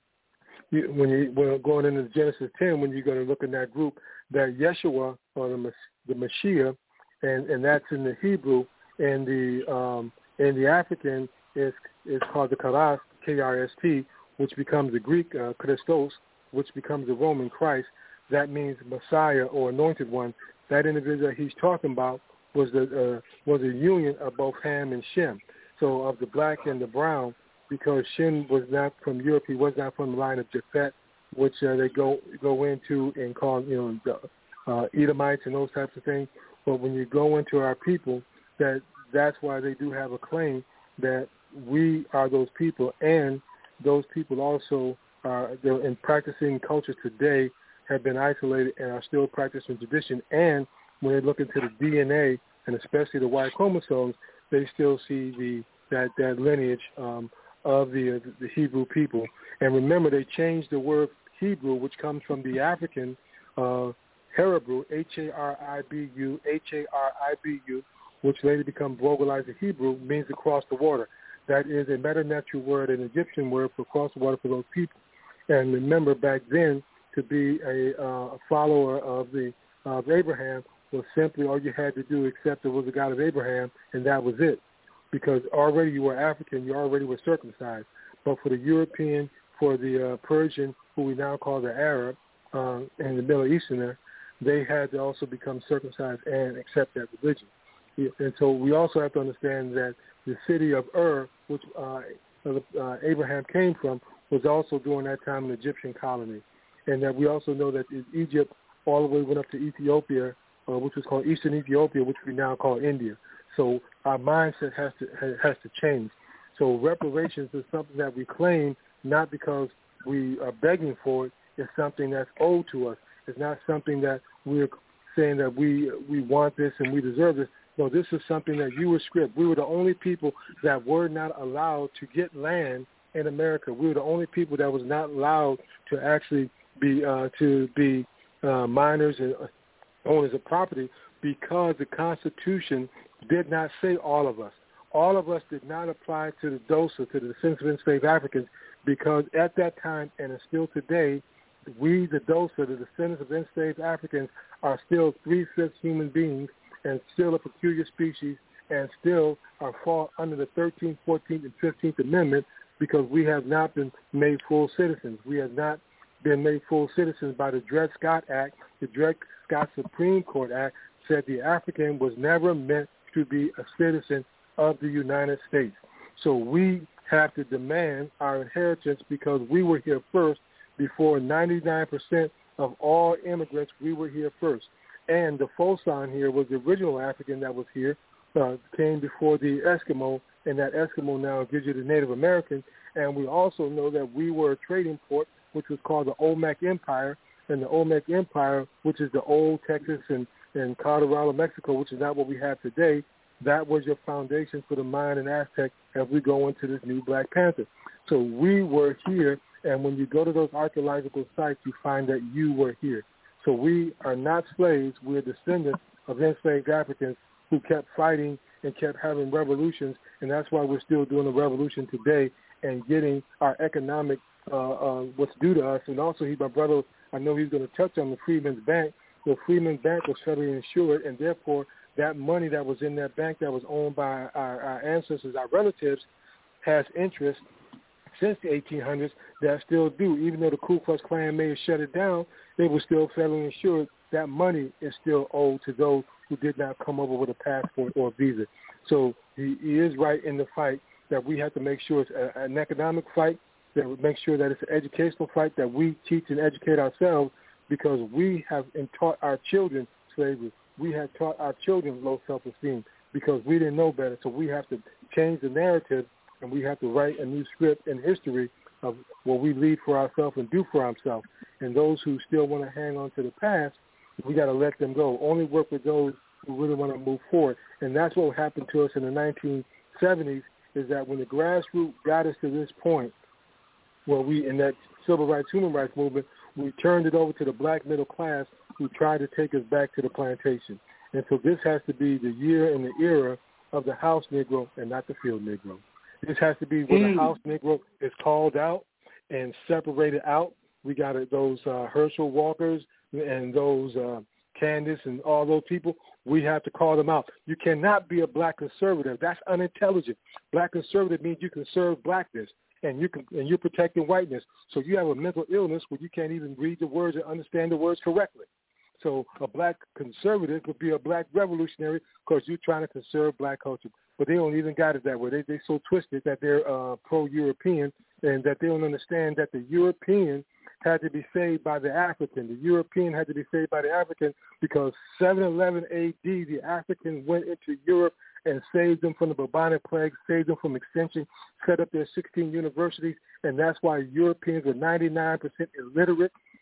S4: going into Genesis 10, when you're going to look in that group, that Yeshua or the Mashiach, and that's in the Hebrew, and the African is called the Karas, K-R-S-T, which becomes the Greek Christos, which becomes the Roman Christ. That means Messiah or Anointed One. That individual he's talking about was a union of both Ham and Shem, so of the black and the brown, because Shem was not from Europe. He was not from the line of Japhet, which they go into and call the Edomites and those types of things. But when you go into our people, that's why they do have a claim that we are those people, and those people also are in practicing culture today have been isolated and are still practicing tradition. And when they look into the DNA, and especially the Y chromosomes, they still see that lineage of the Hebrew people. And remember, they changed the word Hebrew, which comes from the African Haribu, Haribu, which later become Vogelizer Hebrew, means to cross the water. That is a metanatural word, an Egyptian word for cross the water for those people. And remember, back then, to be a follower of Abraham was simply all you had to do, except it was the God of Abraham, and that was it. Because already you were African, you already were circumcised. But for the European, for the Persian, who we now call the Arab, and the Middle Easterner, they had to also become circumcised and accept that religion. And so we also have to understand that the city of Ur, which Abraham came from, was also during that time an Egyptian colony. And that we also know that Egypt all the way went up to Ethiopia, which was called Eastern Ethiopia, which we now call India. So our mindset has to change. So reparations is something that we claim not because we are begging for it. It's something that's owed to us. It's not something that we're saying that we want this and we deserve this. No, this is something that you were script. We were the only people that were not allowed to get land in America. We were the only people that was not allowed to actually be miners and owners of property because the Constitution did not say all of us. All of us did not apply to the DOSA, to the descendants of enslaved Africans, because at that time and still today, we, the DOSA, the descendants of enslaved Africans, are still 3/5 human beings and still a peculiar species and still are fall under the 13th, 14th, and 15th Amendment because we have not been made full citizens. We have not been made full citizens by the Dred Scott Act. The Dred Scott Supreme Court Act said the African was never meant to be a citizen of the United States. So we have to demand our inheritance because we were here first. Before 99% of all immigrants, we were here first. And the Fosan here was the original African that was here, came before the Eskimo, and that Eskimo now gives you the Native American. And we also know that we were a trading port, which was called the Olmec Empire, and the Olmec Empire, which is the old Texas and Colorado, Mexico, which is not what we have today, that was your foundation for the Mayan and Aztec as we go into this new Black Panther. So we were here, and when you go to those archaeological sites, you find that you were here. So we are not slaves. We're descendants of enslaved Africans who kept fighting and kept having revolutions, and that's why we're still doing a revolution today and getting our economic what's due to us. And also, my brother, I know he's going to touch on the Freedmen's Bank. The Freedmen's Bank was federally insured, and therefore that money that was in that bank that was owned by our ancestors, our relatives, has interest since the 1800s that still do. Even though the Ku Klux Klan may have shut it down, they were still federally insured. That money is still owed to those who did not come over with a passport or a visa. So he is right in the fight that we have to make sure it's an economic fight, that we make sure that it's an educational fight, that we teach and educate ourselves because we have taught our children slavery. We have taught our children low self-esteem because we didn't know better. So we have to change the narrative, and we have to write a new script in history of what we lead for ourselves and do for ourselves. And those who still want to hang on to the past, we got to let them go. Only work with those who really want to move forward. And that's what happened to us in the 1970s, is that when the grassroots got us to this point, where we, in that civil rights, human rights movement, we turned it over to the black middle class who tried to take us back to the plantation. And so this has to be the year and the era of the house Negro and not the field Negro. This has to be where the house Negro is called out and separated out. We got those Herschel Walkers and those Candace and all those people. We have to call them out. You cannot be a black conservative. That's unintelligent. Black conservative means you conserve blackness and you're protecting whiteness. So you have a mental illness where you can't even read the words and understand the words correctly. So a black conservative would be a black revolutionary because you're trying to conserve black culture. But they don't even got it that way. They're so twisted that they're pro-European and that they don't understand that the European had to be saved by the African. The European had to be saved by the African because 711 A.D., the African went into Europe and saved them from the bubonic plague, saved them from extinction, set up their 16 universities, and that's why Europeans are 99% illiterate.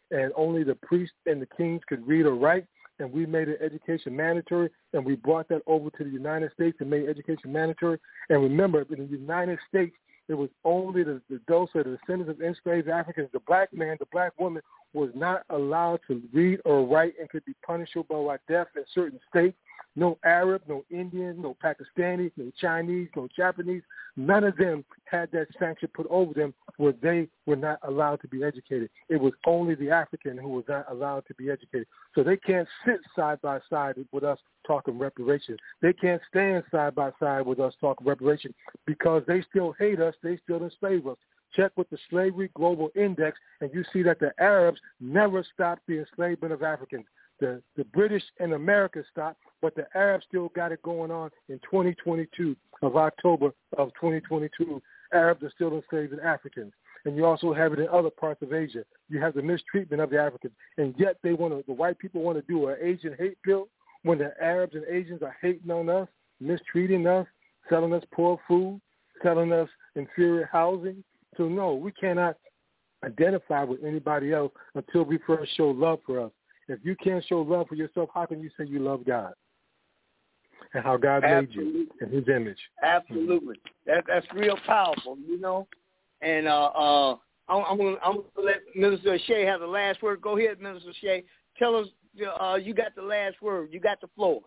S4: and only the priests and the kings could read or write, and we made an education mandatory, and we brought that over to the United States and made education mandatory. And remember, in the United States, it was only the those are the descendants of enslaved Africans. The black man, the black woman was not allowed to read or write and could be punishable by death in certain states. No Arab, no Indian, no Pakistani, no Chinese, no Japanese. None of them had that sanction put over them where they were not allowed to be educated. It was only the African who was not allowed to be educated. So they can't sit side by side with us talking reparations. They can't stand side by side with us talking reparations because they still hate us. They still enslave us. Check with the Slavery Global Index, and you see that the Arabs never stopped the enslavement of Africans. The British and America stopped, but the Arabs still got it going on in 2022 of October of 2022. Arabs are still enslaving Africans. And you also have it in other parts of Asia. You have the mistreatment of the Africans. And yet the white people want to do an Asian hate bill when the Arabs and Asians are hating on us, mistreating us, selling us poor food, selling us inferior housing. So no, we cannot identify with anybody else until we first show love for us. If you can't show love for yourself, how can you say you love God and how God made you in His image?
S2: Absolutely, that's real powerful, you know. And I'm gonna let Minister Shea have the last word. Go ahead, Minister Shea. Tell us you got the last word. You got the floor.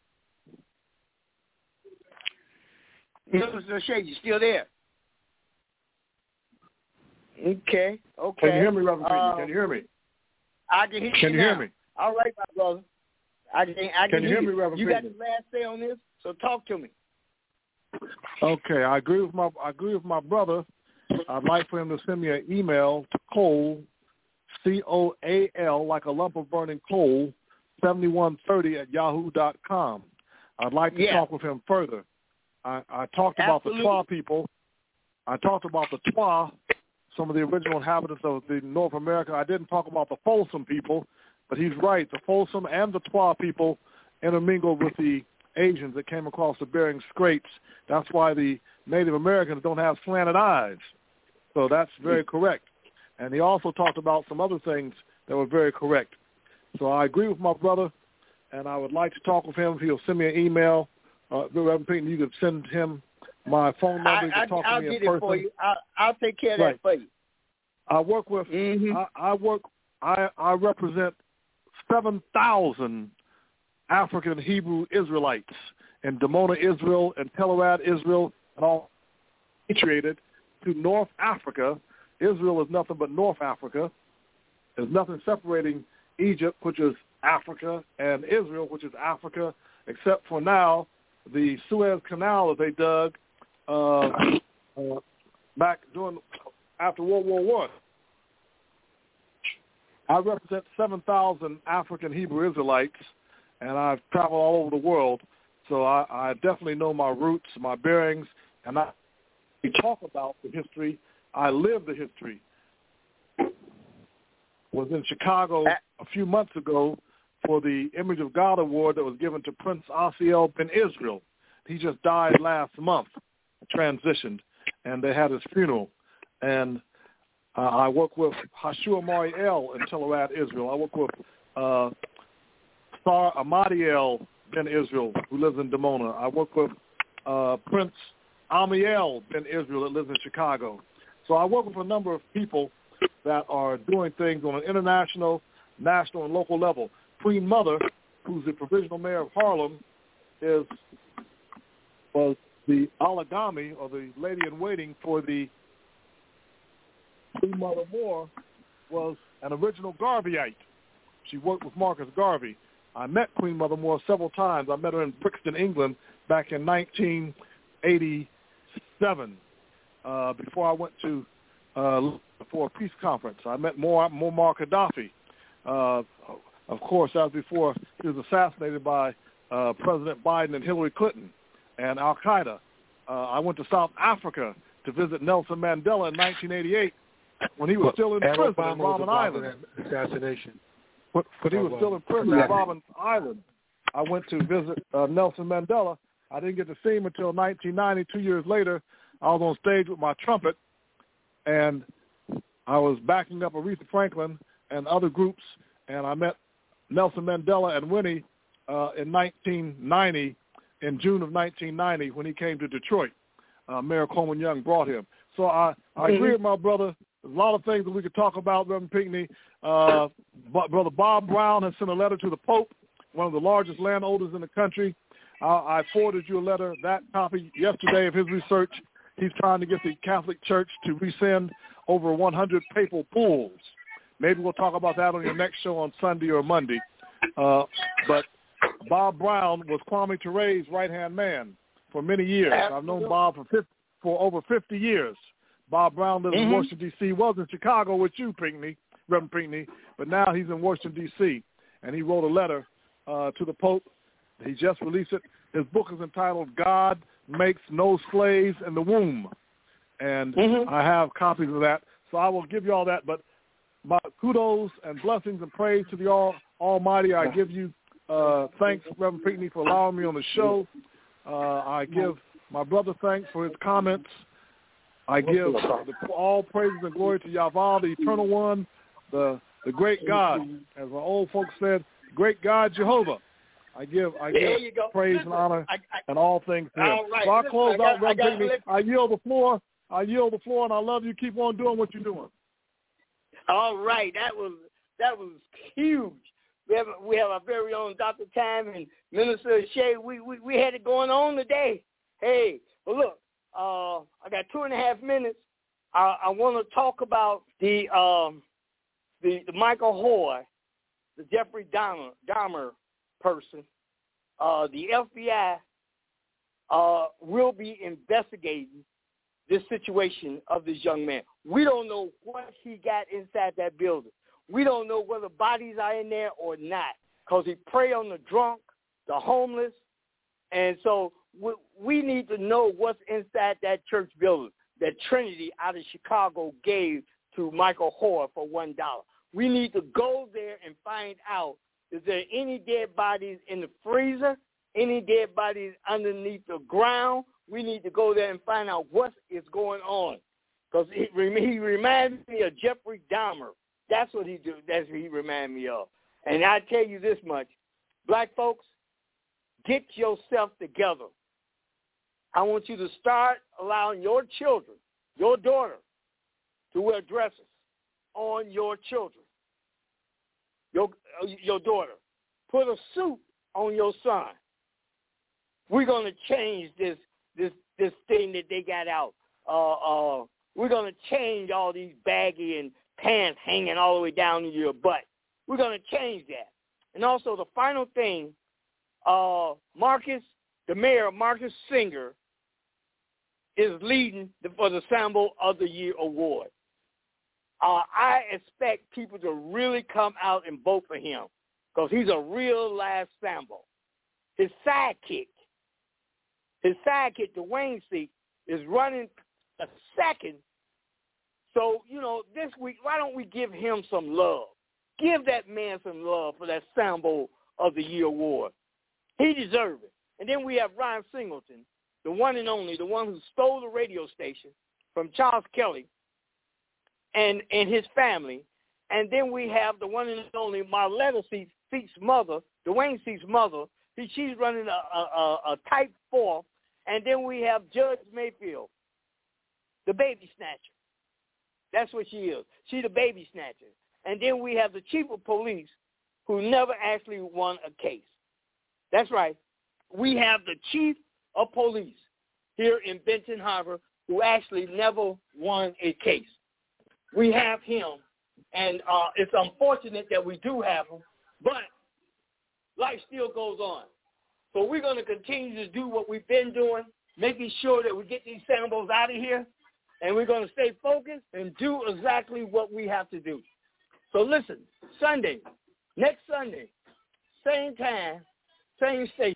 S2: Minister Shea, you still there? Okay.
S3: Can you hear me, Reverend Peter? Can you hear me?
S2: I can hear you.
S3: Can you hear me?
S2: All right, my brother. I can
S3: you hear me, Reverend
S2: You
S3: Peter?
S2: got the last say on this, so talk to me.
S3: Okay, I agree with my brother. I'd like for him to send me an email to Coal, COAL, like a lump of burning coal, 7130@yahoo.com. I'd like to talk with him further. I talked about the Twa people. I talked about the Twa, some of the original inhabitants of the North America. I didn't talk about the Folsom people, but he's right. The Folsom and the Twa people intermingled with the Asians that came across the Bering Straits. That's why the Native Americans don't have slanted eyes. So that's very correct. And he also talked about some other things that were very correct. So I agree with my brother, and I would like to talk with him. If he'll send me an email, Reverend Peyton, you could send him my phone number.
S2: I'll get it for you. I'll take care of that for you.
S3: I work with. I represent 7,000 African Hebrew Israelites in Dimona, Israel, and Telluride, Israel, and all repatriated to North Africa. Israel is nothing but North Africa. There's nothing separating Egypt, which is Africa, and Israel, which is Africa, except for now the Suez Canal that they dug back after World War I. I represent 7,000 African Hebrew Israelites, and I've traveled all over the world, so I definitely know my roots, my bearings, and I talk about the history. I live the history. Was in Chicago a few months ago for the Image of God Award that was given to Prince Asiel Ben Israel. He just died last month, transitioned, and they had his funeral. And I work with Hashua Mariel in Telluride, Israel. I work with Sar Amadiel Ben Israel, who lives in Dimona. I work with Prince Amiel Ben Israel that lives in Chicago. So I work with a number of people that are doing things on an international, national, and local level. Queen Mother, who's the provisional mayor of Harlem, was the Alagami, or the lady-in-waiting for the Queen Mother Moore, was an original Garveyite. She worked with Marcus Garvey. I met Queen Mother Moore several times. I met her in Brixton, England, back in 1987, before I went to for a peace conference. I met Muammar Gaddafi. Of course, that was before he was assassinated by President Biden and Hillary Clinton and Al-Qaeda. I went to South Africa to visit Nelson Mandela in 1988 when he was still in prison in Robben Island.
S4: Assassination.
S3: When he was still in prison at Robben Island, I went to visit Nelson Mandela. I didn't get to see him until 1990, 2 years later. I was on stage with my trumpet, and I was backing up Aretha Franklin and other groups, and I met Nelson Mandela and Winnie in 1990, in June of 1990, when he came to Detroit. Mayor Coleman Young brought him. So I agree with my brother. There's a lot of things that we could talk about, Reverend Pinckney. Brother Bob Brown has sent a letter to the Pope, one of the largest landowners in the country. I forwarded you a letter, that copy yesterday of his research. He's trying to get the Catholic Church to rescind over 100 papal bulls. Maybe we'll talk about that on your next show on Sunday or Monday. But Bob Brown was Kwame Ture's right-hand man for many years. I've known Bob for over 50 years. Bob Brown lives in Washington, D.C. Was in Chicago with you, Pinckney, Reverend Pinckney, but now he's in Washington, D.C., and he wrote a letter to the Pope. He just released it. His book is entitled God Makes No Slaves in the Womb, and I have copies of that, so I will give you all that. But my kudos and blessings and praise to the Almighty. I give you thanks, Reverend Pinckney, for allowing me on the show. I give my brother thanks for his comments. I give all praises and glory to Yahweh, the Eternal One, the great God, as our old folks said, great God Jehovah. I give praise and honor and all things to him.
S2: Right.
S3: So I close out, Reverend Pinckney. I yield the floor, and I love you. Keep on doing what you're doing.
S2: All right, that was huge. We have our very own Dr. Tam and Minister Shea. We had it going on today. Hey, well look, I got 2.5 minutes. I want to talk about the Michael Hoy, the Jeffrey Dahmer person. The FBI will be investigating this situation of this young man. We don't know what he got inside that building. We don't know whether bodies are in there or not, because he preyed on the drunk, the homeless, and so we need to know what's inside that church building that Trinity out of Chicago gave to Michael Hoy for $1. We need to go there and find out, is there any dead bodies in the freezer, any dead bodies underneath the ground? We need to go there and find out what is going on, because he reminds me of Jeffrey Dahmer. That's what he do. That's what he reminds me of. And I tell you this much, black folks, get yourself together. I want you to start allowing your children, your daughter, to wear dresses on your children. Your daughter. Put a suit on your son. We're going to change this thing that they got out. We're going to change all these baggy and pants hanging all the way down to your butt. We're going to change that. And also the final thing, the mayor, Marcus Singer, is leading for the Sambo of the Year award. I expect people to really come out and vote for him, because he's a real live Sambo. His sidekick, Dwayne Seek, is running a second. So, this week, why don't we give him some love? Give that man some love for that Sambo of the Year award. He deserves it. And then we have Ryan Singleton, the one and only, the one who stole the radio station from Charles Kelly and his family. And then we have the one and only Marletta Seek's mother, Dwayne Seek's mother. She's running a type 4. And then we have Judge Mayfield, the baby snatcher. That's what she is. She's the baby snatcher. And then we have the chief of police, who never actually won a case. That's right. We have the chief of police here in Benton Harbor, who actually never won a case. We have him, and it's unfortunate that we do have him, but life still goes on. So we're going to continue to do what we've been doing, making sure that we get these Sambos out of here, and we're going to stay focused and do exactly what we have to do. So listen, next Sunday, same time, same station.